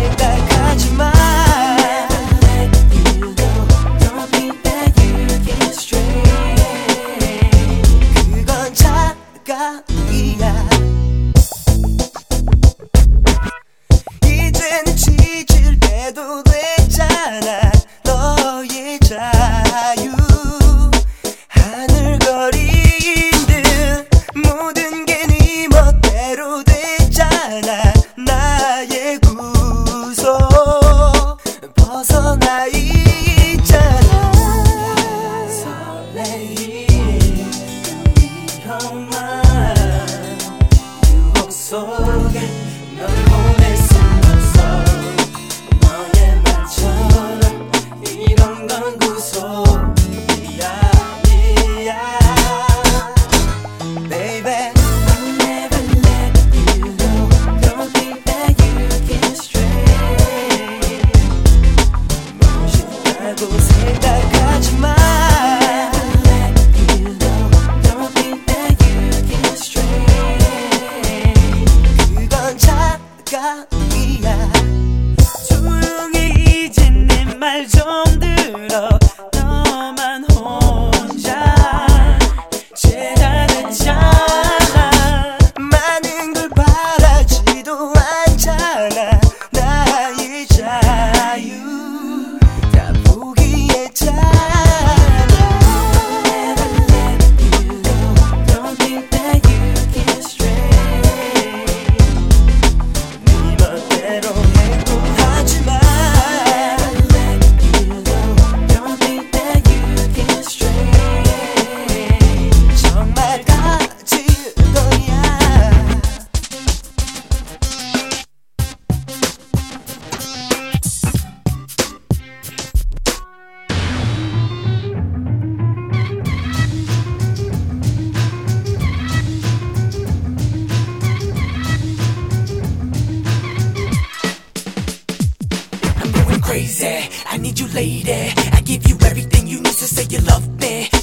생각하지 마. Don't think that you get straight. 그건 착각이야. 이제는 지칠 때도 됐잖아. 너의 자유 하늘거리는 모든 게 네 멋대로 됐잖아. 나의 구속 벗어나 있잖아. 설레임 그 위험한 유혹 속에 널 보낼 순 없어. 너의 말처럼 이런 건 구속이야. Baby, I'll never let you go. Don't think that you get straight. 멋있다고 생각하지 마. I'll never let you go. Don't think that you get straight. 그건 착각이야. 조용히 이제 내 말 좀 들어. 너만 혼자 재단했잖아. 많은 걸 바라지도 않잖아. 나의 자유 다 포기했잖아. Never let you go. Don't think that you get straight. 네 멋대로 행동하지 마. Never let you go. Don't think that you get straight. 정말 가질 거야. I'm going crazy. I need you, lady. I give you everything you need to say you love me.